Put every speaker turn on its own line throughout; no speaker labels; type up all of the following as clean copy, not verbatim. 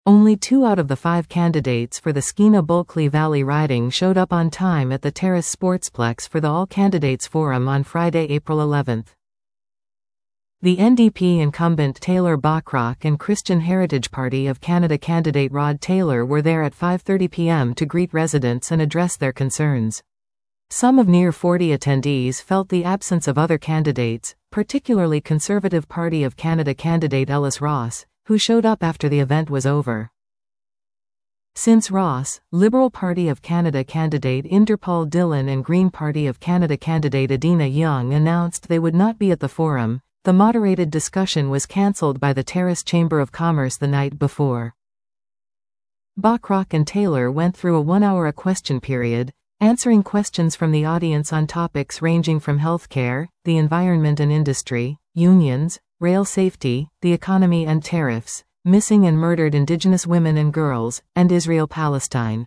Only 2 out of the 5 candidates for the Skeena-Bulkley Valley riding showed up on time at the Terrace Sportsplex for the All-Candidates Forum on Friday, April 11. The NDP incumbent Taylor Bachrock and Christian Heritage Party of Canada candidate Rod Taylor were there at 5:30 p.m. to greet residents and address their concerns. Some of near 40 attendees felt the absence of other candidates, particularly Conservative Party of Canada candidate Ellis Ross, who showed up after the event was over. Since Ross, Liberal Party of Canada candidate Inderpaul Dillon and Green Party of Canada candidate Adina Young announced they would not be at the forum, the moderated discussion was cancelled by the Terrace Chamber of Commerce the night before. Bachrock and Taylor went through a 1-hour question period, answering questions from the audience on topics ranging from healthcare, the environment and industry, unions, rail safety, the economy and tariffs, missing and murdered Indigenous women and girls, and Israel-Palestine.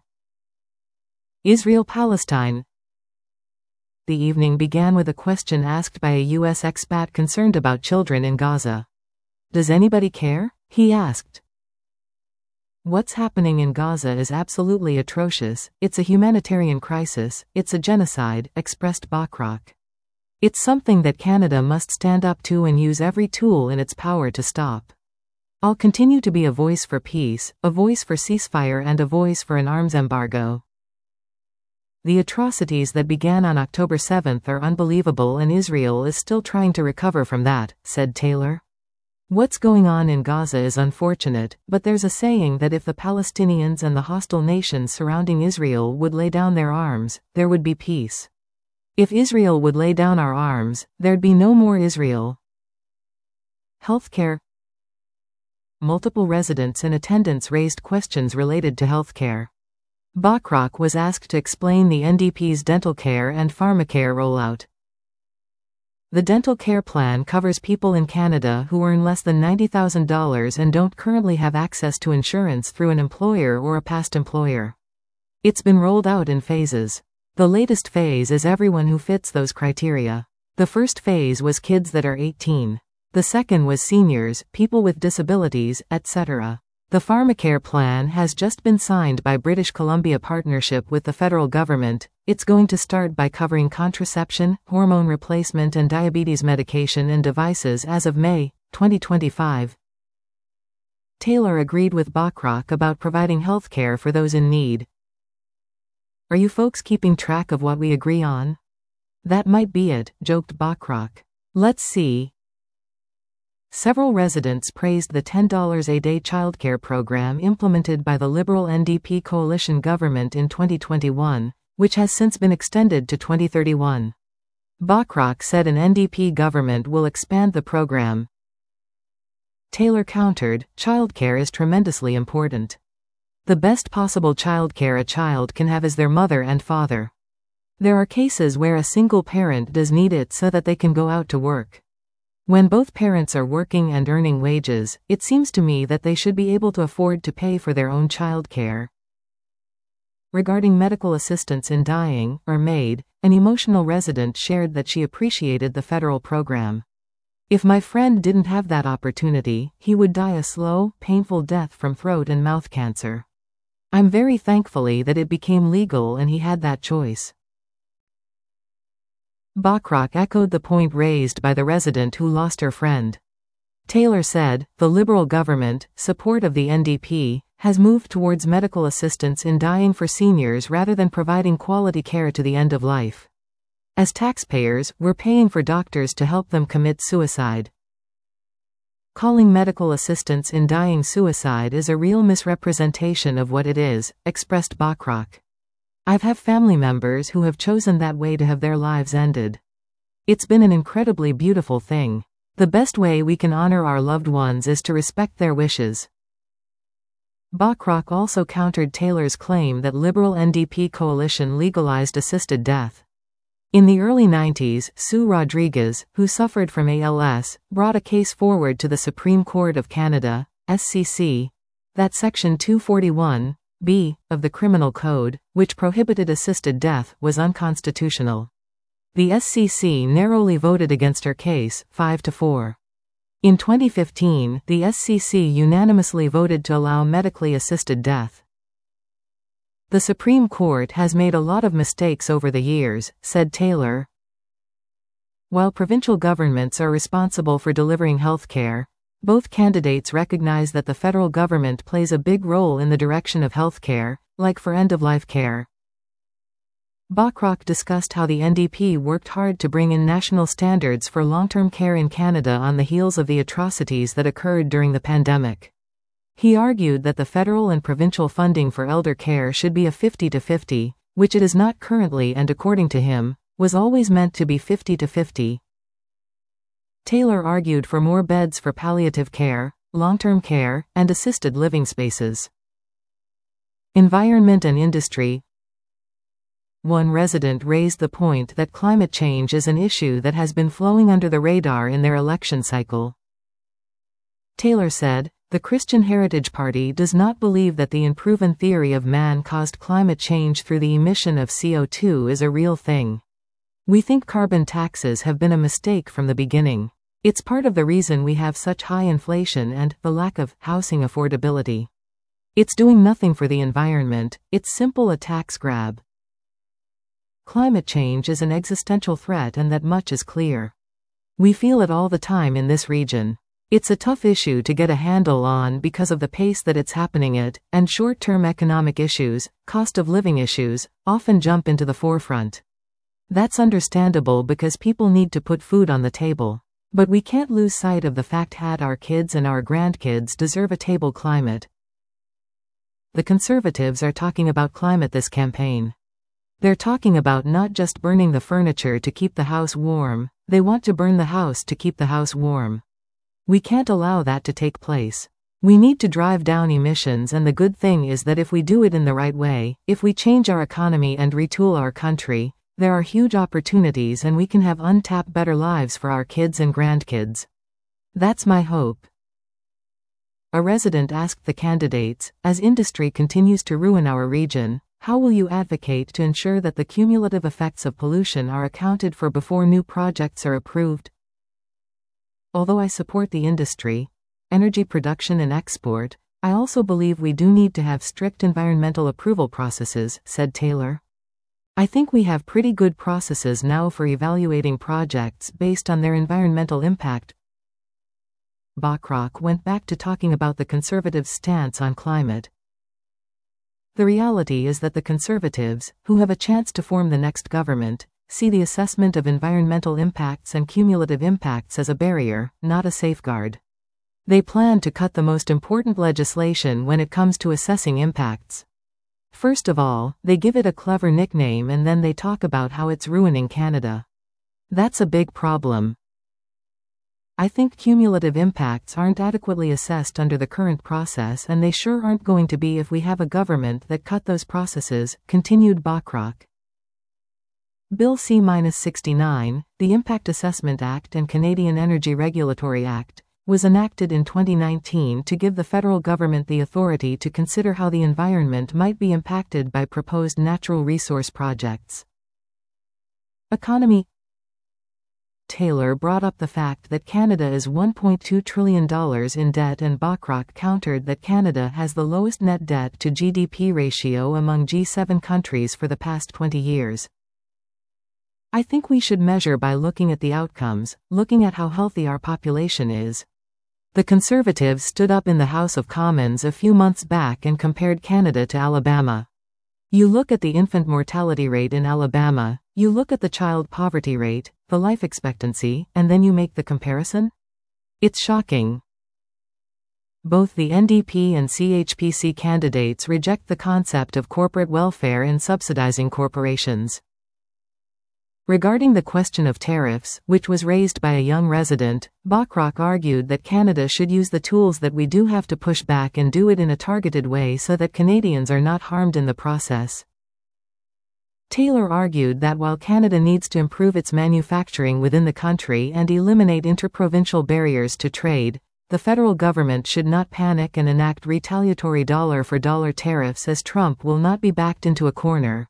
Israel-Palestine. The evening began with a question asked by a U.S. expat concerned about children in Gaza. "Does anybody care?" he asked. "What's happening in Gaza is absolutely atrocious, it's a humanitarian crisis, it's a genocide," expressed Bachrock. "It's something that Canada must stand up to and use every tool in its power to stop. I'll continue to be a voice for peace, a voice for ceasefire and a voice for an arms embargo. The atrocities that began on October 7 are unbelievable and Israel is still trying to recover from that," said Taylor. "What's going on in Gaza is unfortunate, but there's a saying that if the Palestinians and the hostile nations surrounding Israel would lay down their arms, there would be peace. If Israel would lay down our arms, there'd be no more Israel." Healthcare. Multiple residents in attendance raised questions related to healthcare. Bachrock was asked to explain the NDP's dental care and pharmacare rollout. The dental care plan covers people in Canada who earn less than $90,000 and don't currently have access to insurance through an employer or a past employer. It's been rolled out in phases. The latest phase is everyone who fits those criteria. The first phase was kids that are 18. The second was seniors, people with disabilities, etc. The pharmacare plan has just been signed by British Columbia partnership with the federal government. It's going to start by covering contraception, hormone replacement and diabetes medication and devices as of May 2025. Taylor agreed with Bachrock about providing health care for those in need. "Are you folks keeping track of what we agree on?" "That might be it," joked Bachrock. "Let's see." Several residents praised the $10 a day childcare program implemented by the Liberal NDP coalition government in 2021, which has since been extended to 2031. Bachrock said an NDP government will expand the program. Taylor countered, "Childcare is tremendously important. The best possible childcare a child can have is their mother and father. There are cases where a single parent does need it so that they can go out to work. When both parents are working and earning wages, it seems to me that they should be able to afford to pay for their own child care." Regarding medical assistance in dying, or MAID, an emotional resident shared that she appreciated the federal program. "If my friend didn't have that opportunity, he would die a slow, painful death from throat and mouth cancer. I'm very thankfully that it became legal and he had that choice." Bachrock echoed the point raised by the resident who lost her friend. Taylor said, "The Liberal government, support of the NDP, has moved towards medical assistance in dying for seniors rather than providing quality care to the end of life. As taxpayers, we're paying for doctors to help them commit suicide. Calling medical assistance in dying suicide is a real misrepresentation of what it is," expressed Bachrock. "I've have family members who have chosen that way to have their lives ended. It's been an incredibly beautiful thing. The best way we can honor our loved ones is to respect their wishes." Bachrock also countered Taylor's claim that Liberal NDP coalition legalized assisted death. In the early 90s, Sue Rodriguez, who suffered from ALS, brought a case forward to the Supreme Court of Canada, SCC, that Section 241(b) of the Criminal Code, which prohibited assisted death, was unconstitutional. The SCC narrowly voted against her case, 5-4. In 2015, the SCC unanimously voted to allow medically assisted death. The Supreme Court has made a lot of mistakes over the years, said Taylor. While provincial governments are responsible for delivering health care, both candidates recognize that the federal government plays a big role in the direction of health care, like for end-of-life care. Bachrock discussed how the NDP worked hard to bring in national standards for long-term care in Canada on the heels of the atrocities that occurred during the pandemic. He argued that the federal and provincial funding for elder care should be a 50-50, which it is not currently and according to him, was always meant to be 50-50. Taylor argued for more beds for palliative care, long-term care, and assisted living spaces. Environment and industry. One resident raised the point that climate change is an issue that has been flowing under the radar in their election cycle. Taylor said, "The Christian Heritage Party does not believe that the unproven theory of man-caused climate change through the emission of CO2 is a real thing. We think carbon taxes have been a mistake from the beginning. It's part of the reason we have such high inflation and the lack of housing affordability. It's doing nothing for the environment, it's simple a tax grab. Climate change is an existential threat and that much is clear. We feel it all the time in this region. It's a tough issue to get a handle on because of the pace that it's happening at, and short-term economic issues, cost of living issues, often jump into the forefront. That's understandable because people need to put food on the table. But we can't lose sight of the fact that our kids and our grandkids deserve a stable climate." The Conservatives are talking about climate this campaign. They're talking about not just burning the furniture to keep the house warm, they want to burn the house to keep the house warm. We can't allow that to take place. We need to drive down emissions, and the good thing is that if we do it in the right way, if we change our economy and retool our country, there are huge opportunities and we can have untapped better lives for our kids and grandkids. That's my hope. A resident asked the candidates, "As industry continues to ruin our region, how will you advocate to ensure that the cumulative effects of pollution are accounted for before new projects are approved?" "Although I support the industry, energy production and export, I also believe we do need to have strict environmental approval processes," said Taylor. "I think we have pretty good processes now for evaluating projects based on their environmental impact." Bachrock went back to talking about the Conservatives' stance on climate. "The reality is that the Conservatives, who have a chance to form the next government, see the assessment of environmental impacts and cumulative impacts as a barrier, not a safeguard. They plan to cut the most important legislation when it comes to assessing impacts. First of all, they give it a clever nickname and then they talk about how it's ruining Canada. That's a big problem. I think cumulative impacts aren't adequately assessed under the current process, and they sure aren't going to be if we have a government that cut those processes," continued Bachrock. Bill C-69, the Impact Assessment Act and Canadian Energy Regulatory Act, was enacted in 2019 to give the federal government the authority to consider how the environment might be impacted by proposed natural resource projects. Economy. Taylor brought up the fact that Canada is $1.2 trillion in debt, and Bachrock countered that Canada has the lowest net debt to GDP ratio among G7 countries for the past 20 years. "I think we should measure by looking at the outcomes, looking at how healthy our population is." The Conservatives stood up in the House of Commons a few months back and compared Canada to Alabama. You look at the infant mortality rate in Alabama, you look at the child poverty rate, the life expectancy, and then you make the comparison? It's shocking. Both the NDP and CHPC candidates reject the concept of corporate welfare and subsidizing corporations. Regarding the question of tariffs, which was raised by a young resident, Bachrock argued that Canada should use the tools that we do have to push back and do it in a targeted way so that Canadians are not harmed in the process. Taylor argued that while Canada needs to improve its manufacturing within the country and eliminate interprovincial barriers to trade, the federal government should not panic and enact retaliatory dollar-for-dollar tariffs, as Trump will not be backed into a corner.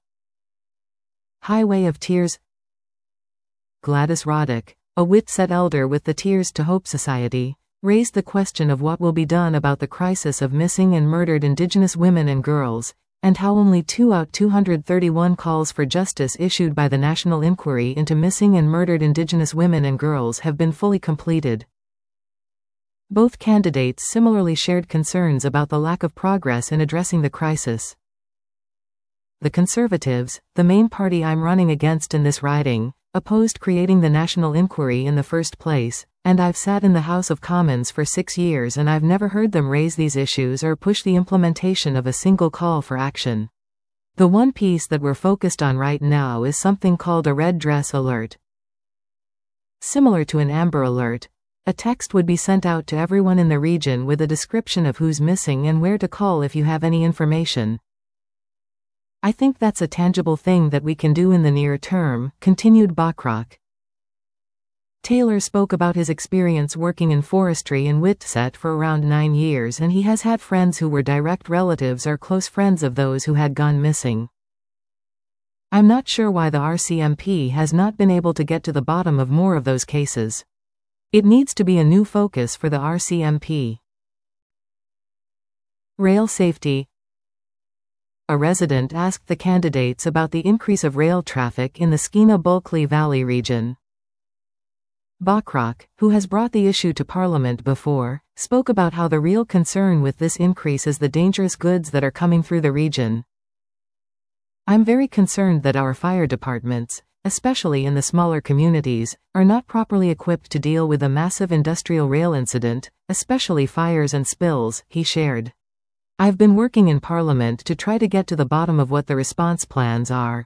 Highway of Tears. Gladys Roddick, a Whitsett elder with the Tears to Hope Society, raised the question of what will be done about the crisis of missing and murdered Indigenous women and girls, and how only 2 out 231 calls for justice issued by the National Inquiry into Missing and Murdered Indigenous Women and Girls have been fully completed. Both candidates similarly shared concerns about the lack of progress in addressing the crisis. The Conservatives, the main party I'm running against in this riding, opposed creating the National Inquiry in the first place, and I've sat in the House of Commons for 6 years and I've never heard them raise these issues or push the implementation of a single call for action. The one piece that we're focused on right now is something called a red dress alert. Similar to an Amber Alert, a text would be sent out to everyone in the region with a description of who's missing and where to call if you have any information. I think that's a tangible thing that we can do in the near term, continued Bachrock. Taylor spoke about his experience working in forestry in Whitsett for around 9 years, and he has had friends who were direct relatives or close friends of those who had gone missing. I'm not sure why the RCMP has not been able to get to the bottom of more of those cases. It needs to be a new focus for the RCMP. Rail safety. A resident asked the candidates about the increase of rail traffic in the Skeena-Bulkley Valley region. Bachrock, who has brought the issue to Parliament before, spoke about how the real concern with this increase is the dangerous goods that are coming through the region. I'm very concerned that our fire departments, especially in the smaller communities, are not properly equipped to deal with a massive industrial rail incident, especially fires and spills, he shared. I've been working in Parliament to try to get to the bottom of what the response plans are.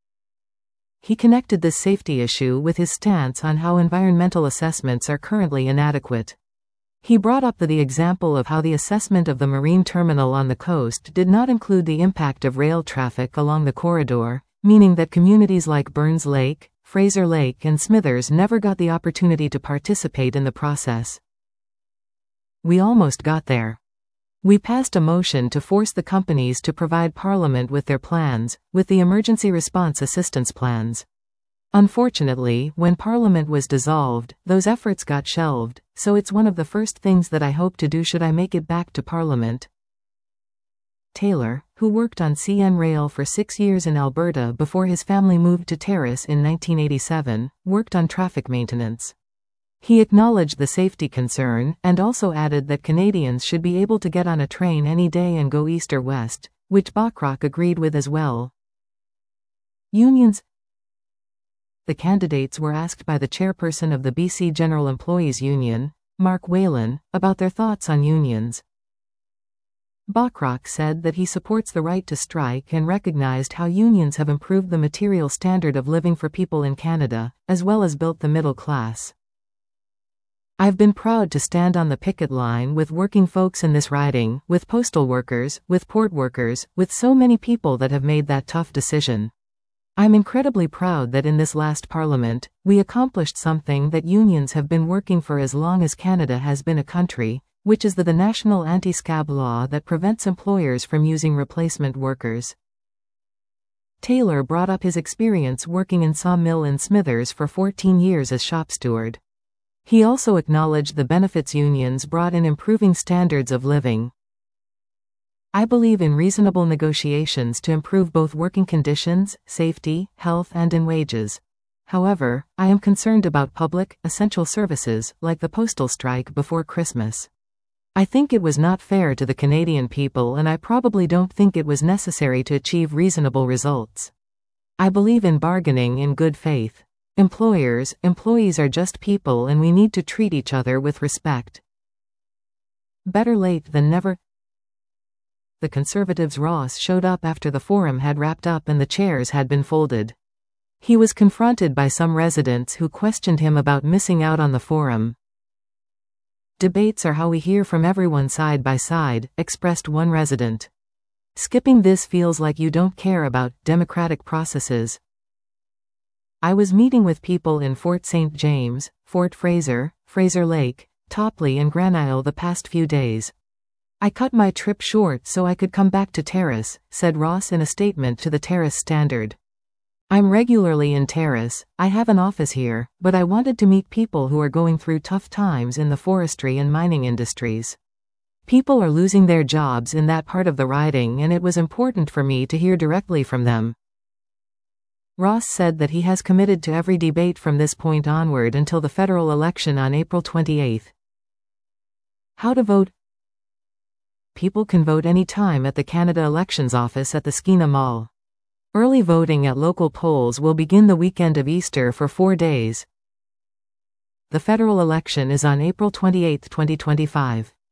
He connected this safety issue with his stance on how environmental assessments are currently inadequate. He brought up the example of how the assessment of the marine terminal on the coast did not include the impact of rail traffic along the corridor, meaning that communities like Burns Lake, Fraser Lake and Smithers never got the opportunity to participate in the process. We almost got there. We passed a motion to force the companies to provide Parliament with their plans, with the emergency response assistance plans. Unfortunately, when Parliament was dissolved, those efforts got shelved, so it's one of the first things that I hope to do should I make it back to Parliament. Taylor, who worked on CN Rail for 6 years in Alberta before his family moved to Terrace in 1987, worked on traffic maintenance. He acknowledged the safety concern, and also added that Canadians should be able to get on a train any day and go east or west, which Bachrock agreed with as well. Unions. The candidates were asked by the chairperson of the BC General Employees Union, Mark Whalen, about their thoughts on unions. Bachrock said that he supports the right to strike and recognized how unions have improved the material standard of living for people in Canada, as well as built the middle class. I've been proud to stand on the picket line with working folks in this riding, with postal workers, with port workers, with so many people that have made that tough decision. I'm incredibly proud that in this last Parliament, we accomplished something that unions have been working for as long as Canada has been a country, which is the National Anti-Scab Law that prevents employers from using replacement workers. Taylor brought up his experience working in sawmill in Smithers for 14 years as shop steward. He also acknowledged the benefits unions brought in improving standards of living. I believe in reasonable negotiations to improve both working conditions, safety, health and in wages. However, I am concerned about public, essential services, like the postal strike before Christmas. I think it was not fair to the Canadian people and I probably don't think it was necessary to achieve reasonable results. I believe in bargaining in good faith. Employees are just people and we need to treat each other with respect. Better late than never. The Conservatives' Ross showed up after the forum had wrapped up and the chairs had been folded. He was confronted by some residents who questioned him about missing out on the forum. Debates are how we hear from everyone side by side, expressed one resident. Skipping this feels like you don't care about democratic processes. I was meeting with people in Fort St. James, Fort Fraser, Fraser Lake, Topley and Granile the past few days. I cut my trip short so I could come back to Terrace, said Ross in a statement to the Terrace Standard. I'm regularly in Terrace, I have an office here, but I wanted to meet people who are going through tough times in the forestry and mining industries. People are losing their jobs in that part of the riding, and it was important for me to hear directly from them. Ross said that he has committed to every debate from this point onward until the federal election on April 28. How to vote? People can vote any time at the Canada Elections Office at the Skeena Mall. Early voting at local polls will begin the weekend of Easter for 4 days. The federal election is on April 28, 2025.